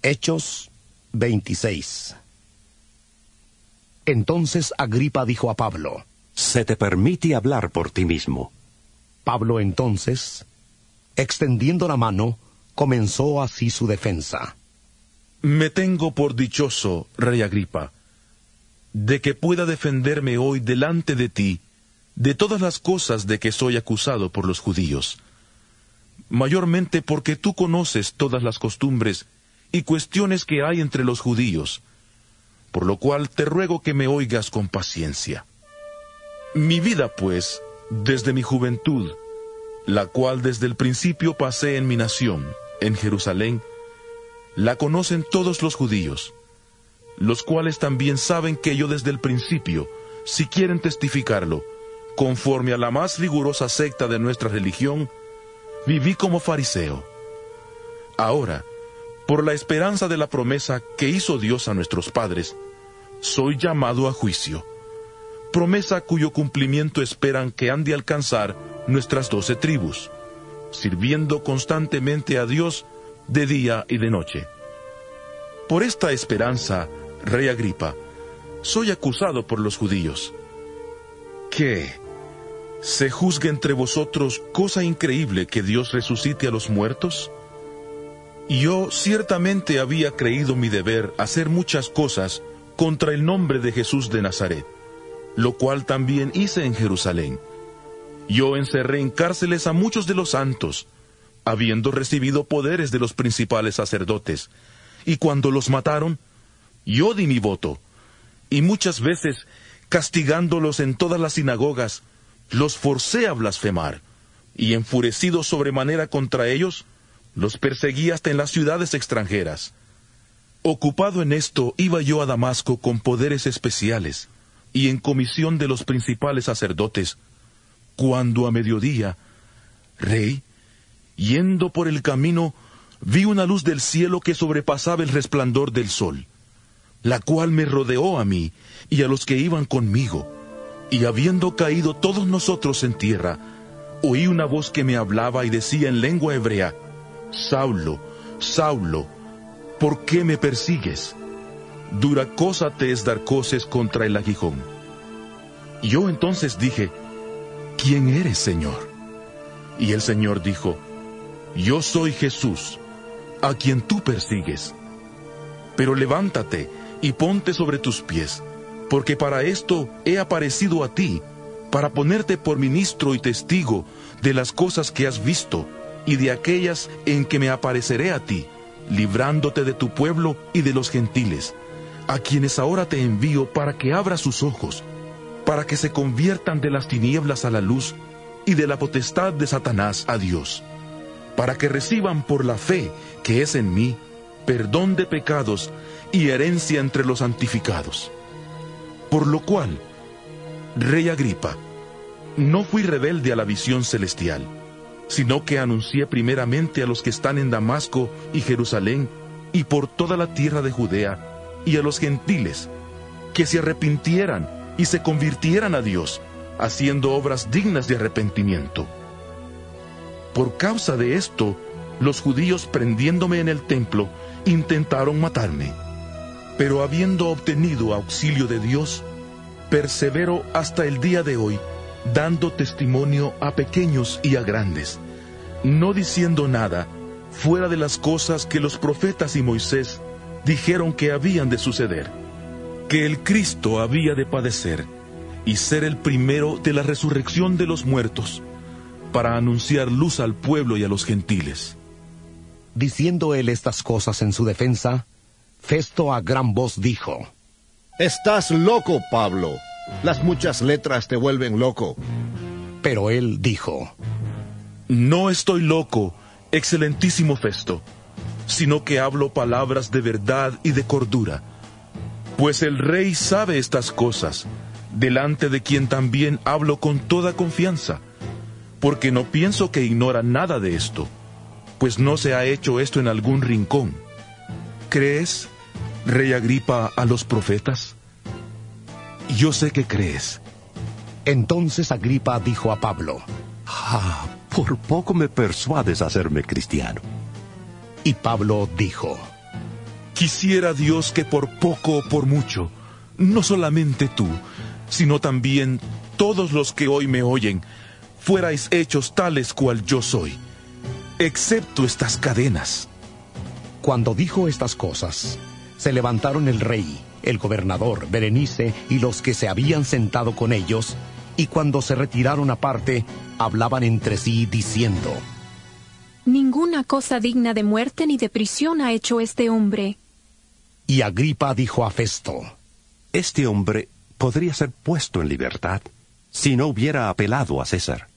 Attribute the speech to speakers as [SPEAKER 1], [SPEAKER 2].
[SPEAKER 1] Hechos 26. Entonces Agripa dijo a Pablo:
[SPEAKER 2] Se te permite hablar por ti mismo.
[SPEAKER 1] Pablo entonces, extendiendo la mano, comenzó así su defensa.
[SPEAKER 3] Me tengo por dichoso, rey Agripa, de que pueda defenderme hoy delante de ti de todas las cosas de que soy acusado por los judíos, mayormente porque tú conoces todas las costumbres y cuestiones que hay entre los judíos, por lo cual te ruego que me oigas con paciencia. Mi vida, pues, desde mi juventud, la cual desde el principio pasé en mi nación, en Jerusalén, la conocen todos los judíos, los cuales también saben que yo desde el principio, si quieren testificarlo, conforme a la más rigurosa secta de nuestra religión, viví como fariseo. Ahora, por la esperanza de la promesa que hizo Dios a nuestros padres, soy llamado a juicio, promesa cuyo cumplimiento esperan que han de alcanzar nuestras 12 tribus, sirviendo constantemente a Dios de día y de noche. Por esta esperanza, rey Agripa, soy acusado por los judíos. ¿Qué? ¿Se juzga entre vosotros cosa increíble que Dios resucite a los muertos? Yo ciertamente había creído mi deber hacer muchas cosas contra el nombre de Jesús de Nazaret, lo cual también hice en Jerusalén. Yo encerré en cárceles a muchos de los santos, habiendo recibido poderes de los principales sacerdotes, y cuando los mataron, yo di mi voto, y muchas veces, castigándolos en todas las sinagogas, los forcé a blasfemar, y enfurecido sobremanera contra ellos, los perseguí hasta en las ciudades extranjeras. Ocupado en esto, iba yo a Damasco con poderes especiales, y en comisión de los principales sacerdotes, cuando a mediodía, rey, yendo por el camino, vi una luz del cielo que sobrepasaba el resplandor del sol, la cual me rodeó a mí y a los que iban conmigo, y habiendo caído todos nosotros en tierra, oí una voz que me hablaba y decía en lengua hebrea: Saulo, Saulo, ¿por qué me persigues? Dura cosa te es dar coces contra el aguijón. Yo entonces dije: ¿Quién eres, Señor? Y el Señor dijo: Yo soy Jesús, a quien tú persigues. Pero levántate y ponte sobre tus pies, porque para esto he aparecido a ti, para ponerte por ministro y testigo de las cosas que has visto, y de aquellas en que me apareceré a ti, librándote de tu pueblo y de los gentiles, a quienes ahora te envío para que abras sus ojos, para que se conviertan de las tinieblas a la luz, y de la potestad de Satanás a Dios, para que reciban por la fe que es en mí, perdón de pecados y herencia entre los santificados. Por lo cual, rey Agripa, no fui rebelde a la visión celestial, sino que anuncié primeramente a los que están en Damasco y Jerusalén, y por toda la tierra de Judea, y a los gentiles, que se arrepintieran y se convirtieran a Dios, haciendo obras dignas de arrepentimiento. Por causa de esto, los judíos, prendiéndome en el templo, intentaron matarme. Pero habiendo obtenido auxilio de Dios, persevero hasta el día de hoy, dando testimonio a pequeños y a grandes, no diciendo nada fuera de las cosas que los profetas y Moisés dijeron que habían de suceder, que el Cristo había de padecer y ser el primero de la resurrección de los muertos, para anunciar luz al pueblo y a los gentiles.
[SPEAKER 1] Diciendo él estas cosas en su defensa, Festo a gran voz dijo:
[SPEAKER 4] Estás loco, Pablo. Las muchas letras te vuelven loco.
[SPEAKER 1] Pero él dijo:
[SPEAKER 3] No estoy loco, excelentísimo Festo, sino que hablo palabras de verdad y de cordura. Pues el rey sabe estas cosas, delante de quien también hablo con toda confianza, porque no pienso que ignora nada de esto, pues no se ha hecho esto en algún rincón. ¿Crees, rey Agripa, a los profetas? Yo sé que crees.
[SPEAKER 1] Entonces Agripa dijo a Pablo:
[SPEAKER 2] Por poco me persuades a hacerme cristiano.
[SPEAKER 1] Y Pablo dijo:
[SPEAKER 3] Quisiera Dios que por poco o por mucho, no solamente tú, sino también todos los que hoy me oyen, fuerais hechos tales cual yo soy, excepto estas cadenas.
[SPEAKER 1] Cuando dijo estas cosas, se levantaron el rey, el gobernador, Berenice y los que se habían sentado con ellos, y cuando se retiraron aparte, hablaban entre sí diciendo:
[SPEAKER 5] Ninguna cosa digna de muerte ni de prisión ha hecho este hombre.
[SPEAKER 1] Y Agripa dijo a Festo:
[SPEAKER 2] Este hombre podría ser puesto en libertad si no hubiera apelado a César.